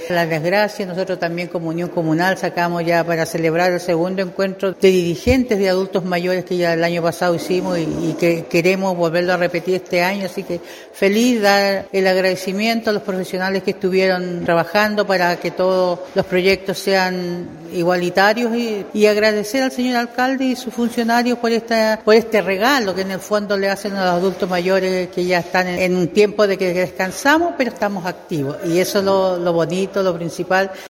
las gracias. Nosotros también como Unión Comunal sacamos ya para celebrar el segundo encuentro de dirigentes de adultos mayores que ya el año pasado hicimos y que queremos volverlo a repetir este año, así que feliz dar el agradecimiento a los profesionales que estuvieron trabajando para que todos los proyectos sean igualitarios y agradecer al señor alcalde y sus funcionarios por este regalo que en el fondo le hacen a los adultos mayores que ya están en un tiempo de que descansamos, pero estamos activos y eso es lo bonito, lo principal.